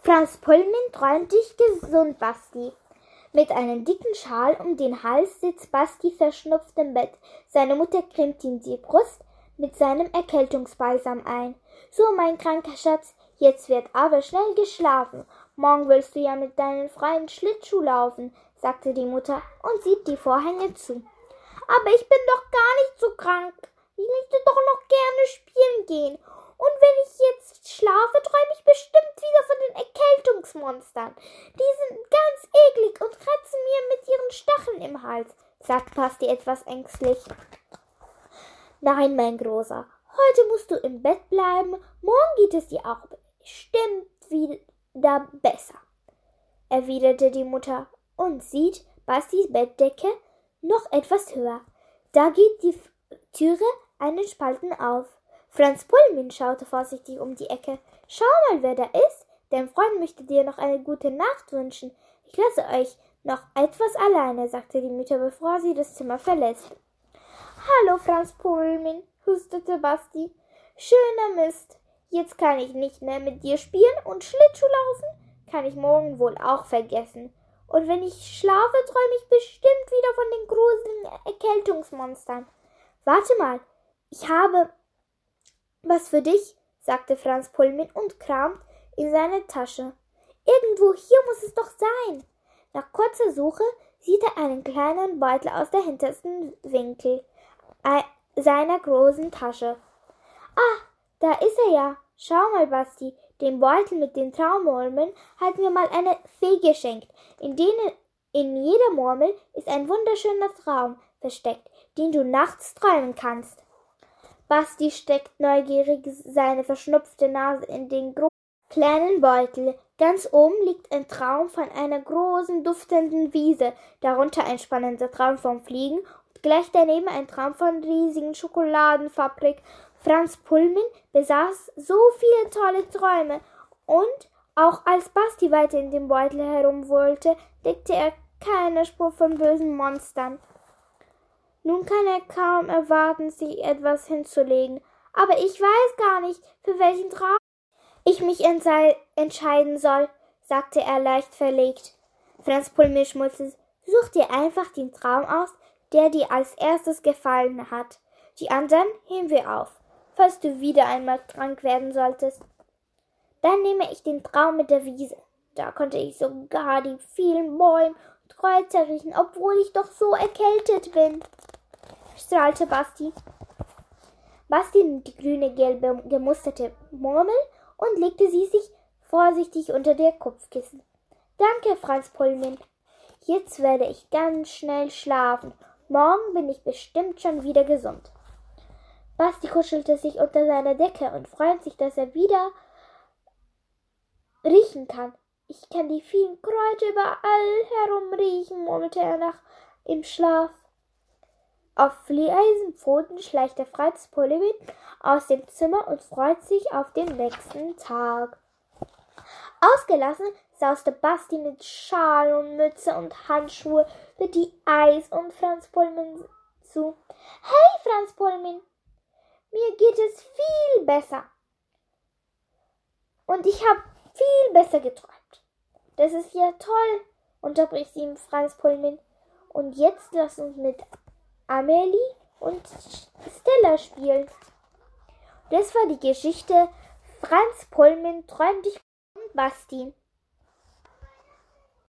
Franz Pullmin träumt dich gesund, Basti. Mit einem dicken Schal um den Hals sitzt Basti verschnupft im Bett. Seine Mutter cremt ihm die Brust mit seinem Erkältungsbalsam ein. So, mein kranker Schatz, jetzt wird aber schnell geschlafen. Morgen willst du ja mit deinen Freunden Schlittschuh laufen, sagte die Mutter und zieht die Vorhänge zu. Aber ich bin doch gar nicht so krank. Ich möchte doch noch gerne spielen gehen. Und wenn ich jetzt schlafe, träume ich bestimmt wieder von den Erkältungsmonstern. Die sind ganz eklig und kratzen mir mit ihren Stacheln im Hals, sagt Basti etwas ängstlich. Nein, mein Großer, heute musst du im Bett bleiben. Morgen geht es dir auch bestimmt wieder besser, erwiderte die Mutter und sieht Bastis Bettdecke noch etwas höher. Da geht die Türe einen Spalten auf. Franz Pullmin schaute vorsichtig um die Ecke. Schau mal, wer da ist. Dein Freund möchte dir noch eine gute Nacht wünschen. Ich lasse euch noch etwas alleine, sagte die Mutter, bevor sie das Zimmer verlässt. Hallo, Franz Pullmin, hustete Basti. Schöner Mist. Jetzt kann ich nicht mehr mit dir spielen und Schlittschuh laufen. Kann ich morgen wohl auch vergessen. Und wenn ich schlafe, träume ich bestimmt wieder von den gruseligen Erkältungsmonstern. Warte mal, ich habe was für dich, sagte Franz Pullmin und kramt in seine Tasche. Irgendwo hier muss es doch sein. Nach kurzer Suche sieht er einen kleinen Beutel aus der hintersten Winkel seiner großen Tasche. Ah, da ist er ja. Schau mal, Basti, den Beutel mit den Traumurmeln hat mir mal eine Fee geschenkt. In jeder Murmel ist ein wunderschöner Traum versteckt, den du nachts träumen kannst. Basti steckt neugierig seine verschnupfte Nase in den kleinen Beutel. Ganz oben liegt ein Traum von einer großen, duftenden Wiese, darunter ein spannender Traum vom Fliegen und gleich daneben ein Traum von riesigen Schokoladenfabrik. Franz Pullmin besaß so viele tolle Träume und auch als Basti weiter in dem Beutel herumwollte, entdeckte er keine Spur von bösen Monstern. Nun kann er kaum erwarten, sich etwas hinzulegen. Aber ich weiß gar nicht, für welchen Traum ich mich entscheiden soll, sagte er leicht verlegt. Franz Pullmin schmunzelte. Such dir einfach den Traum aus, der dir als erstes gefallen hat. Die anderen heben wir auf, falls du wieder einmal krank werden solltest. Dann nehme ich den Traum mit der Wiese. Da konnte ich sogar die vielen Bäume und Kräuter riechen, obwohl ich doch so erkältet bin, strahlte Basti. Basti nahm die grüne-gelbe gemusterte Murmel und legte sie sich vorsichtig unter der Kopfkissen. Danke, Franz Pullmin. Jetzt werde ich ganz schnell schlafen. Morgen bin ich bestimmt schon wieder gesund. Basti kuschelte sich unter seiner Decke und freute sich, dass er wieder riechen kann. Ich kann die vielen Kräuter überall herumriechen, murmelte er im Schlaf. Auf Fliesenpfoten schleicht der Franz Pullmin aus dem Zimmer und freut sich auf den nächsten Tag. Ausgelassen sauste Basti mit Schal und Mütze und Handschuhe für die Eis und Franz Pullmin zu. Hey, Franz Pullmin, mir geht es viel besser. Und ich habe viel besser geträumt. Das ist ja toll, unterbricht ihm Franz Pullmin. Und jetzt lass uns mit Amelie und Stella spielen. Das war die Geschichte Franz Pullmin träumt dich und Basti.